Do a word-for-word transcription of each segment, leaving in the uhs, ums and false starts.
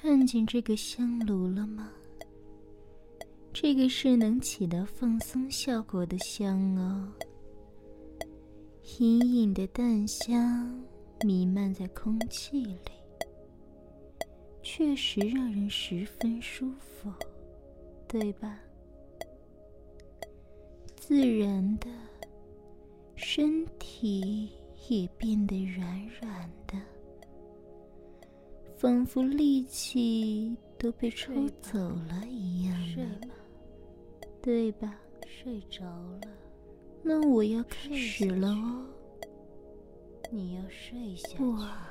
看见这个香炉了吗？这个是能起到放松效果的香哦，隐隐的淡香弥漫在空气里，确实让人十分舒服，对吧？自然的，身体也变得软软的，仿佛力气都被抽走了一样的，对吧？ 睡着了。 那我要开始了哦。 你要睡下去。 哇，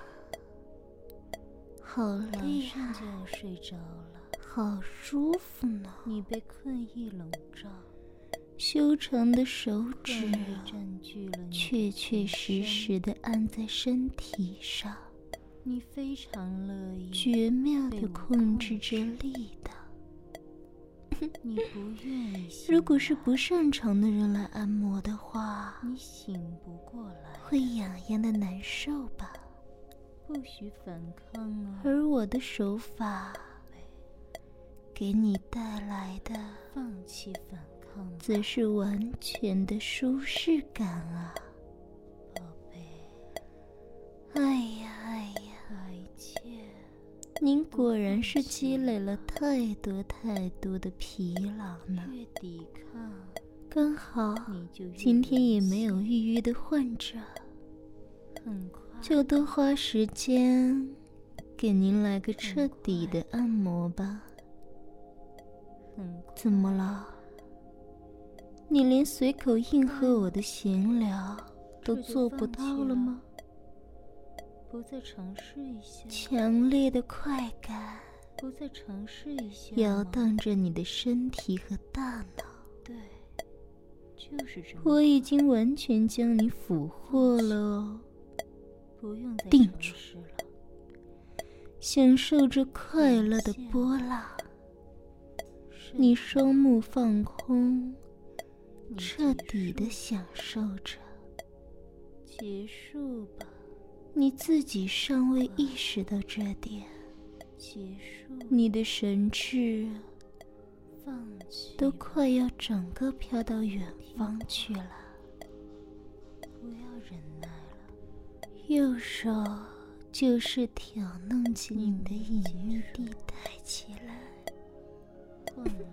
好厉害， 马上就要睡着了， 好舒服呢。 你被困意笼罩， 修长的手指占据了你， 确确实实地按在身体上， 你非常乐意， 绝妙地控制着力道。 你不愿意醒来， 如果是不擅长的人来按摩的话， 你醒不过来， 会痒痒的难受吧？ 不许反抗啊！ 而我的手法给你带来的， 放弃反抗， 则是完全的舒适感啊， 宝贝。 哎呀哎呀， 把一切， 您果然是积累了太多太多的疲劳呢。 越抵抗， 刚好你就越今天也没有预约的患者， 很快就多花时间给您来个彻底的按摩吧。 很快怎么了？你连随口应和我的闲聊都做不到了吗？ 不再尝试一下？ 强烈的快感不再尝试一下？ 摇荡着你的身体和大脑。 对，就是这么。 我已经完全将你俘获了哦。 不用再定住尝试了， 享受着快乐的波浪。你双目放空，彻底地享受着。 结束吧， 你自己尚未意识到这点， 结束。 你的神智放弃， 都快要整个飘到远方去了。 不要忍耐了。 右手就是挑弄起你的隐秘地带起来， 换了，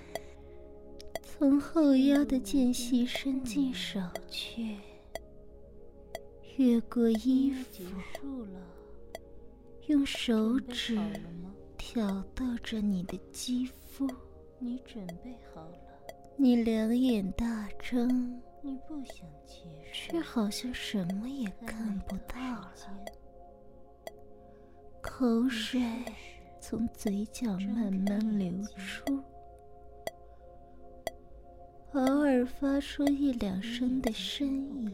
从后腰的间隙伸进手去，越过衣服， 结束了。 用手指好了吗？ 挑逗着你的肌肤。 你准备好了？ 你两眼大睁， 你不想结束， 却好像什么也看不到了。口水从嘴角慢慢流出，偶尔发出一两声的呻吟。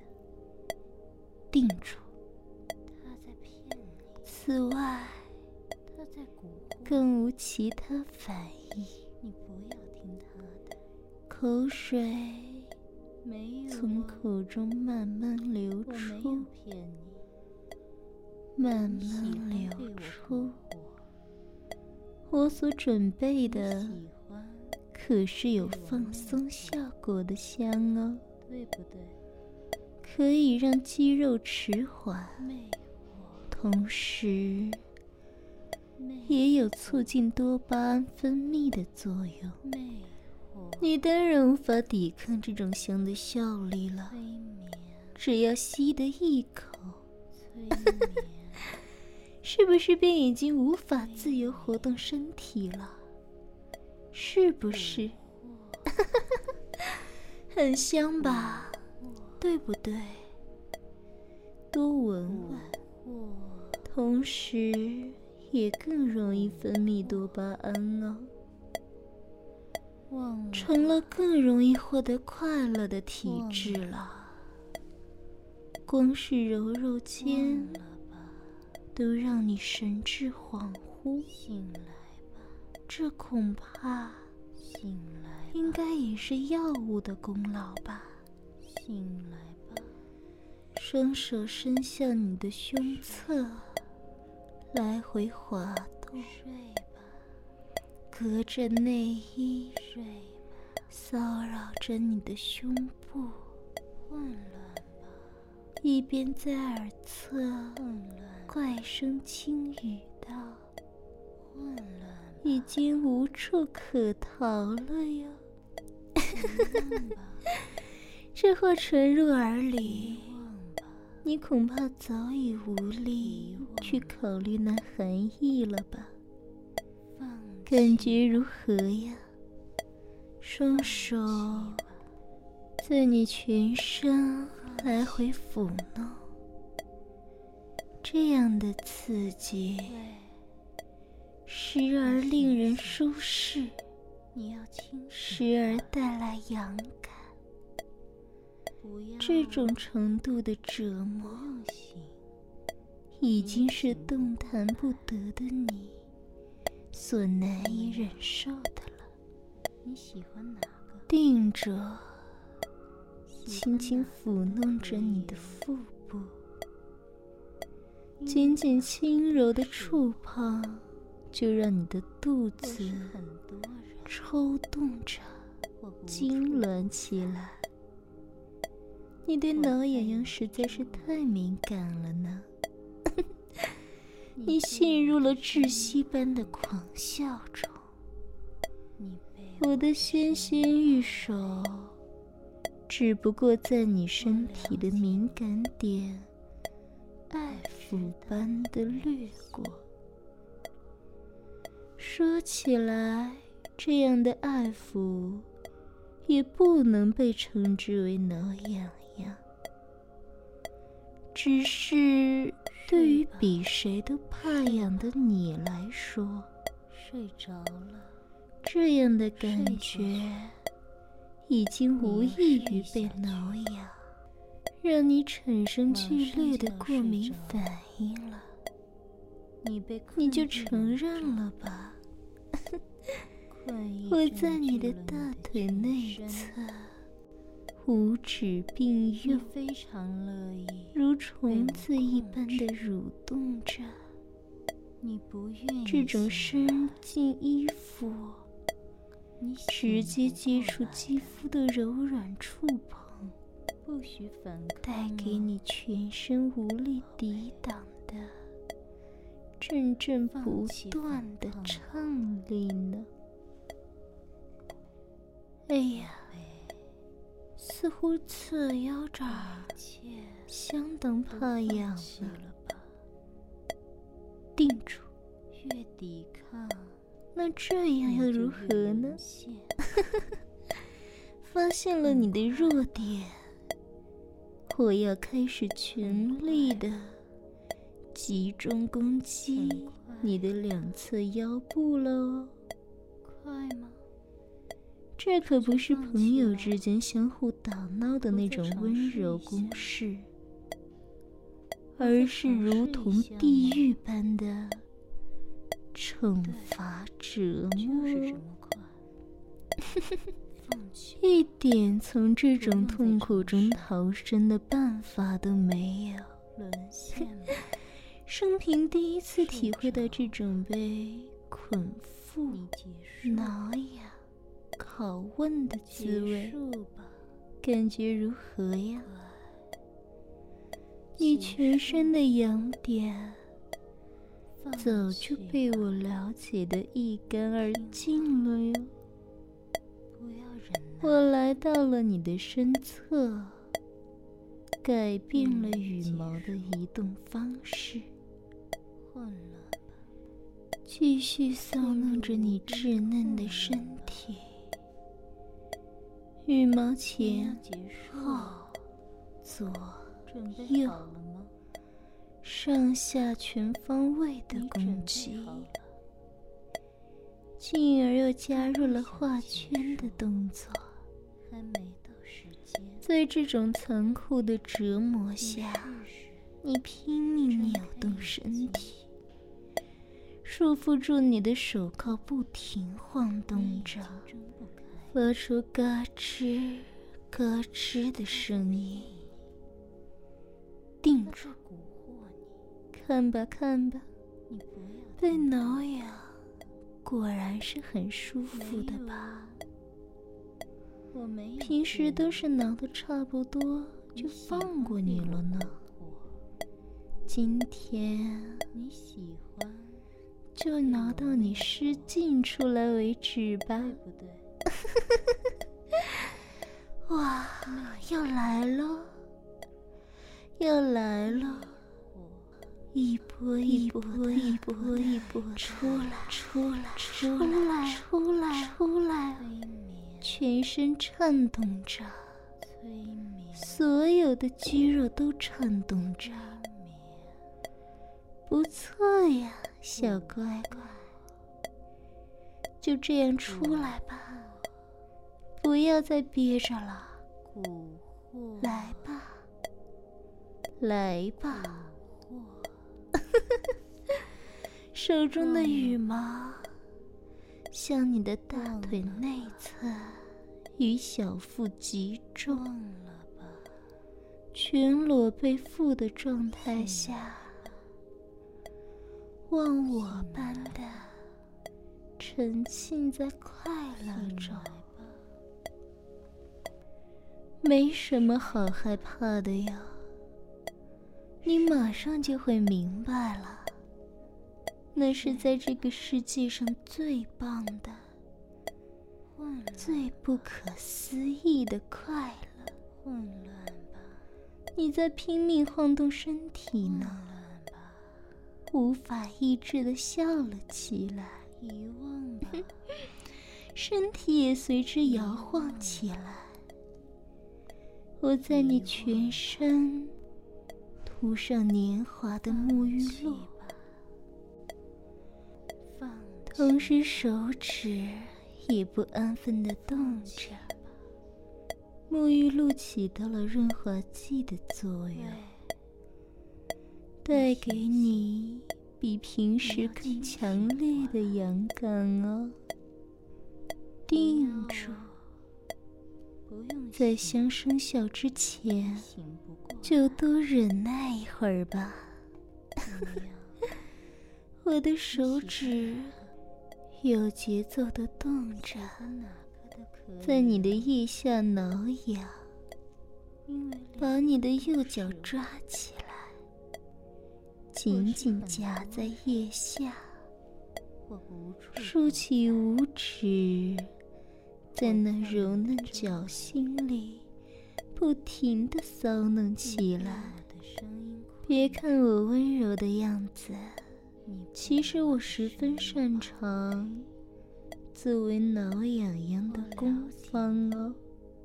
定住， 他在骗你， 此外他在蛊惑， 更无其他反应。 你不要听他的。 口水没有， 从口中慢慢流我没出有，骗你， 慢慢流出。我所准备的喜欢， 可是有放松效果的香哦， 对不对？ 可以让肌肉迟缓， 魅惑， 同时魅也有促进多巴胺分泌的作用。 魅惑， 你当然无法抵抗这种香的效力了， 催眠， 只要吸得一口， 催眠， 是不是便已经无法自由活动身体了？是不是？很香吧？对不对？多闻闻，同时也更容易分泌多巴胺哦， 忘了， 成了更容易获得快乐的体质了。光是揉揉肩忘了吧， 都让你神志恍惚， 醒来吧， 这恐怕醒来吧， 应该也是药物的功劳吧。 醒来吧， 双手伸向你的胸侧，来回滑动， 睡吧， 隔着内衣睡吧， 骚扰着你的胸部， 混乱吧， 一边在耳侧混乱， 怪声轻语道： 混乱， 已经无处可逃了呀。这话传入耳里，你恐怕早已无力去考虑那含义了吧？感觉如何呀？双手在你全身来回抚弄，这样的刺激时而令人舒适， 你要清时而带来痒感。 不要这种程度的折磨不用醒， 已经是动弹不得的你所难以忍受的了。 你喜欢哪个？ 定着，轻轻抚弄着你的腹部，仅仅轻柔的触碰就让你的肚子很多人抽动着痉挛起来。你对挠痒痒实在是太敏感了呢。你陷入了窒息般的狂笑中，我的纤纤玉手只不过在你身体的敏感点爱抚般的掠过。说起来，这样的爱抚也不能被称之为挠痒痒，只是对于比谁都怕痒的你来说， 睡着了， 这样的感觉已经无异于被挠痒，让你产生剧烈的过敏反应了。 你被你就承认了吧。我在你的大腿内侧五指并用， 非常乐意如虫子一般的蠕动着。 你不愿意这种伸进衣服直接接触肌肤的柔软触碰， 不许反抗， 带给你全身无力抵挡的阵阵不断的畅力呢。哎呀，似乎侧腰这儿相当怕痒了。定住， 越抵抗， 那这样又如何呢？发现了你的弱点，我要开始全力的集中攻击你的两侧腰部喽。 快吗？ 这可不是朋友之间相互打闹的那种温柔攻势，而是如同地狱般的惩罚折磨。 就是这么快。 一点从这种痛苦中逃生的办法都没有。 沦陷了。 生平第一次体会到这种被捆缚、挠痒、拷问的滋味，感觉如何呀？你全身的痒点早就被我了解得一干二净了哟。我来到了你的身侧，改变了羽毛的移动方式，继续搔弄着你稚嫩的身体。羽毛前后左右上下全方位的攻击，进而又加入了画圈的动作。在这种残酷的折磨下，你拼命扭动身体，束缚住你的手铐不停晃动着，发出嘎吱嘎吱的声音。定住，看吧看吧， 被挠痒果然是很舒服的吧？ 我没有， 平时都是挠得差不多就放过你了呢。今天你喜欢就挠到你失禁出来为止吧， 对不对？ 哇，要来了，要来了！一波一波一波一波，出来出来出来出来出来！全身颤动着， 催眠， 所有的肌肉都颤动着。不错呀，小乖乖，就这样出来吧，不要再憋着了。 蛊惑， 来吧，来吧。手中的羽毛向你的大腿内侧与小腹集中， 了吧？ 全裸被腹的状态下，忘我般的沉浸在快乐中。没什么好害怕的呀，你马上就会明白了。那是在这个世界上最棒的、最不可思议的快乐。 混乱吧， 你在拼命晃动身体呢，无法抑制地笑了起来。 遗忘吧， 身体也随之摇晃起来。我在你全身涂上年华的沐浴露，同时手指也不安分地动着。沐浴露起到了润滑剂的作用，带给你比平时更强烈的痒感哦。定住，在香生效之前就多忍耐一会儿吧。我的手指有节奏地动着，在你的腋下挠痒，把你的右脚抓起来，紧紧夹在腋下，竖起五指，在那柔嫩脚心里不停地骚弄起来。别看我温柔的样子，其实我十分擅长作为挠痒痒的攻方哦。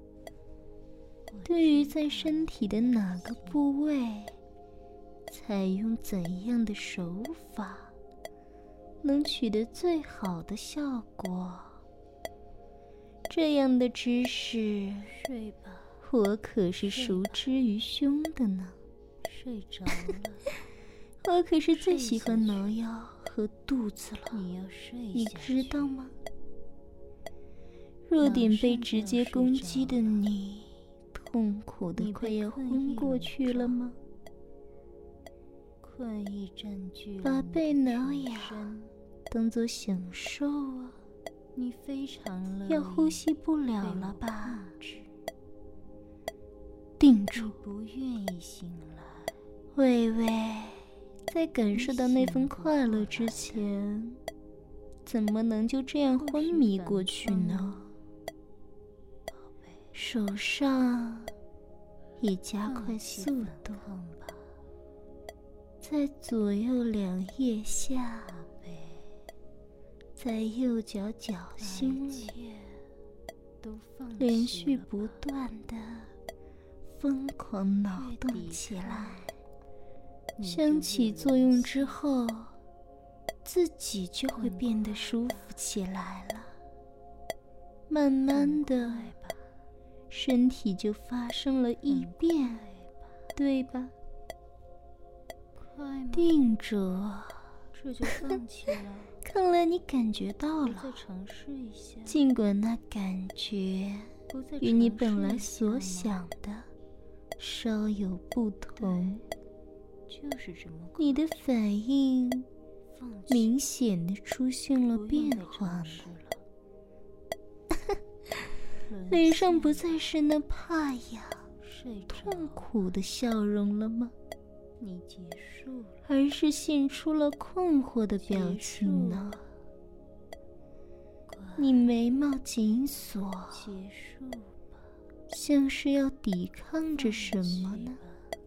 对于在身体的哪个部位采用怎样的手法能取得最好的效果，这样的知识睡吧， 我可是熟知于胸的呢。 睡着了， 我可是最喜欢挠腰和肚子了， 你要睡你下去知道吗？弱点被直接攻击的你，痛苦的快要昏过去了吗？ 困意占据了把被挠你的痒全身， 当作享受啊！ 你非常乐意要呼吸不了了吧？ 控制， 定住， 你不愿意醒来， 微微，在感受到那份快乐之前，怎么能就这样昏迷过去呢？手上也加快速度，在左右两腋下，在右脚脚心里，连续不断的疯狂脑动起来。相起作用之后，自己就会变得舒服起来了。慢慢的，身体就发生了异变，对吧？定着， 这就放弃了。 看来你感觉到了。 再尝试一下， 尽管那感觉与你本来所想的稍有不同， 就是这么快。 你的反应明显的出现了变化呢。脸上不再是那怕呀、痛苦的笑容了吗？ 你结束了， 而是现出了困惑的表情呢？你眉毛紧锁， 结束吧， 像是要抵抗着什么呢？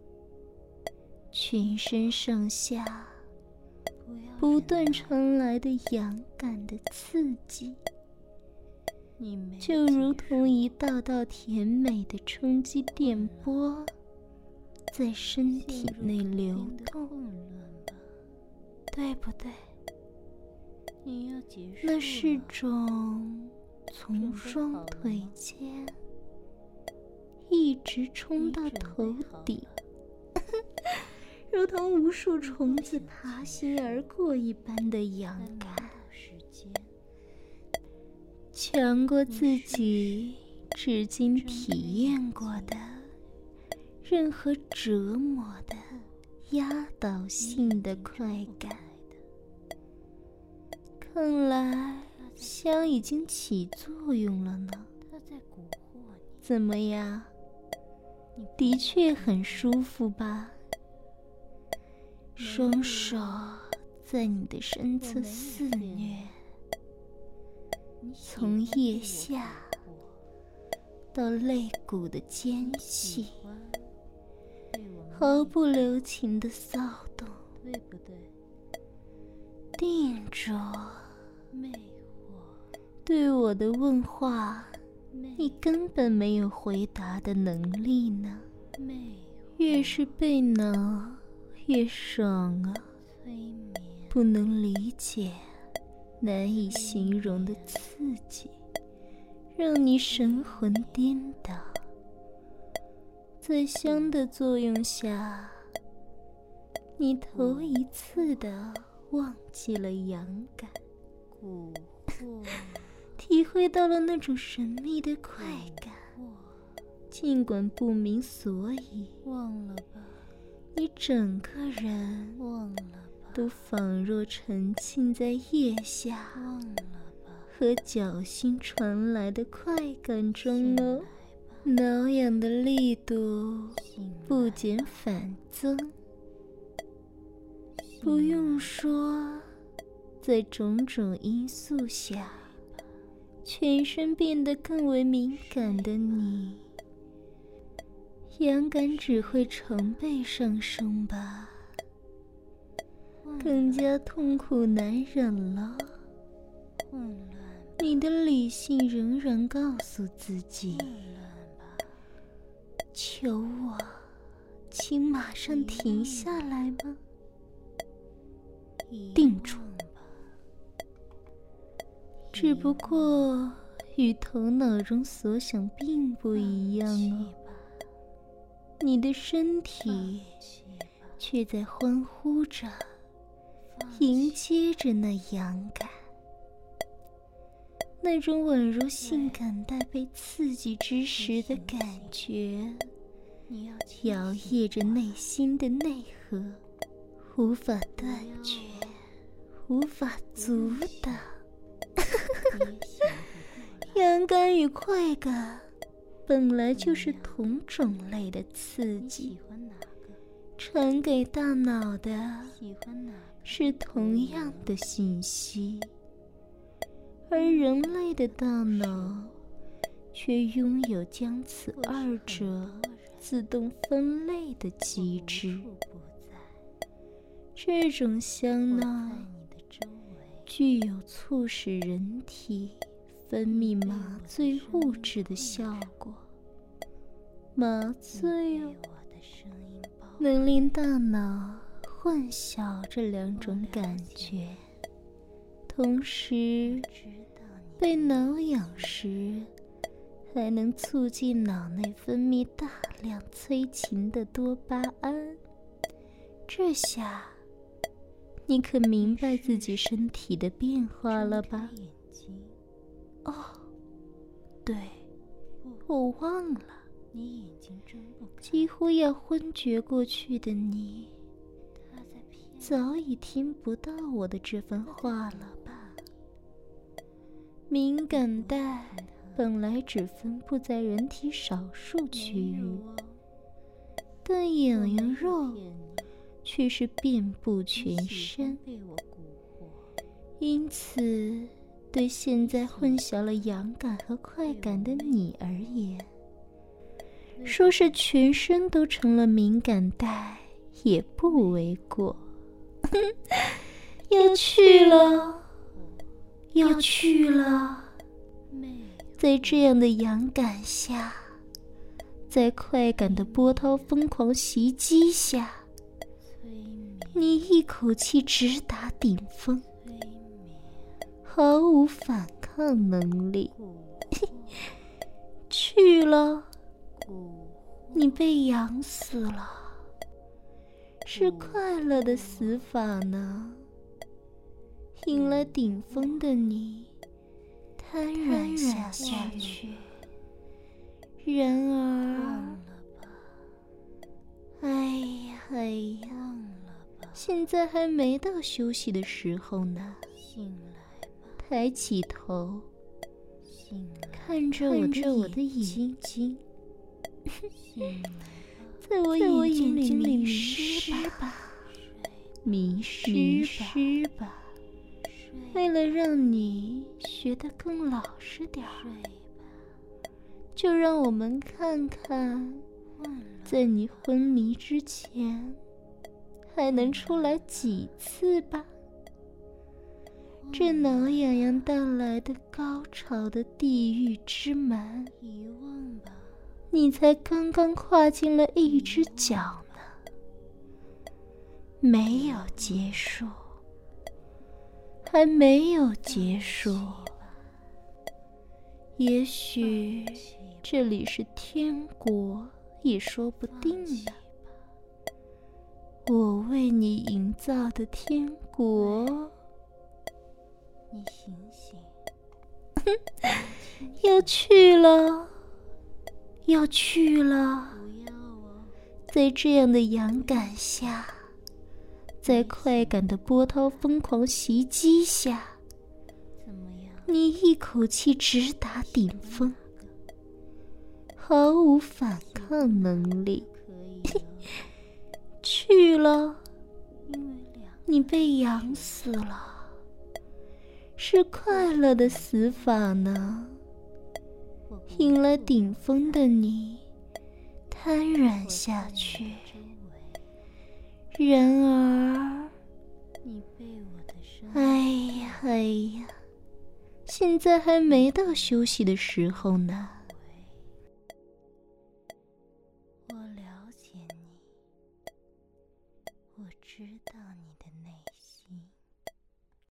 全身上下不断传来的痒感的刺激，就如同一道道甜美的冲击电波在身体内流动，对不对？ 你要结束了， 那是种从双腿间一直冲到头顶，如同无数虫子爬行而过一般的痒感，强过自己至今体验过的任何折磨的压倒性的快感。看来香已经起作用了呢。怎么样？的确很舒服吧？双手在你的身侧肆虐，从腋下到肋骨的间隙，毫不留情的骚动， 对不对？ 定住。 魅惑， 对我的问话，你根本没有回答的能力呢。 魅惑， 越是被挠，越爽啊！ 催眠， 不能理解，难以形容的刺激，让你神魂颠倒。在香的作用下，你头一次的忘记了痒感， 蛊惑， 体会到了那种神秘的快感，尽管不明所以。 忘了吧， 你整个人忘了吧， 都仿若沉浸在腋下忘了吧， 和脚心传来的快感中哦，挠痒的力度不减反增。不用说，在种种因素下，全身变得更为敏感的你，痒感只会成倍上升吧，更加痛苦难忍了。 混乱， 你的理性仍然告诉自己，求我，请马上停下来吗？定住。只不过与头脑中所想并不一样哦，你的身体却在欢呼着，迎接着那痒感，那种宛如性感带被刺激之时的感觉，摇曳着内心的内核，无法断绝，无法阻挡。痒感与快感本来就是同种类的刺激，传给大脑的是同样的信息，而人类的大脑却拥有将此二者自动分类的机制。这种香呢，具有促使人体分泌麻醉物质的效果。麻醉哦，能令大脑混淆这两种感觉，同时被挠痒时还能促进脑内分泌大量催情的多巴胺。这下你可明白自己身体的变化了吧？哦，对，我忘了， 你眼睛睁不开， 几乎要昏厥过去的你， 早已听不到我的这番话了吧？敏感带本来只分布在人体少数区域，但痒痒肉却是遍布全身，因此对现在混淆了痒感和快感的你而言，说是全身都成了敏感带也不为过。要去了，要去了。在这样的痒感下，在快感的波涛疯狂袭击下，你一口气直达顶峰，毫无反抗能力。去了，你被痒死了。是快乐的死法呢？迎来顶峰的你瘫软下去。然而，哎呀哎呀，现在还没到休息的时候呢。抬起头，看着我的眼睛，在我眼睛里迷失吧，迷失吧。为了让你学得更老实点儿，就让我们看看，在你昏迷之前，还能出来几次吧。这挠痒痒带来的高潮的地狱之门，你才刚刚跨进了一只脚呢，没有结束，还没有结束。也许这里是天国，也说不定呢。我为你营造的天国。你醒醒，要去了，要去了。在这样的痒感下，在快感的波涛疯狂袭击下，你一口气直达顶峰，毫无反抗能力。去了，你被痒死了。是快乐的死法呢？迎来顶峰的你瘫软下去。然而，哎呀哎呀，现在还没到休息的时候呢。我了解你，我知道你的内心。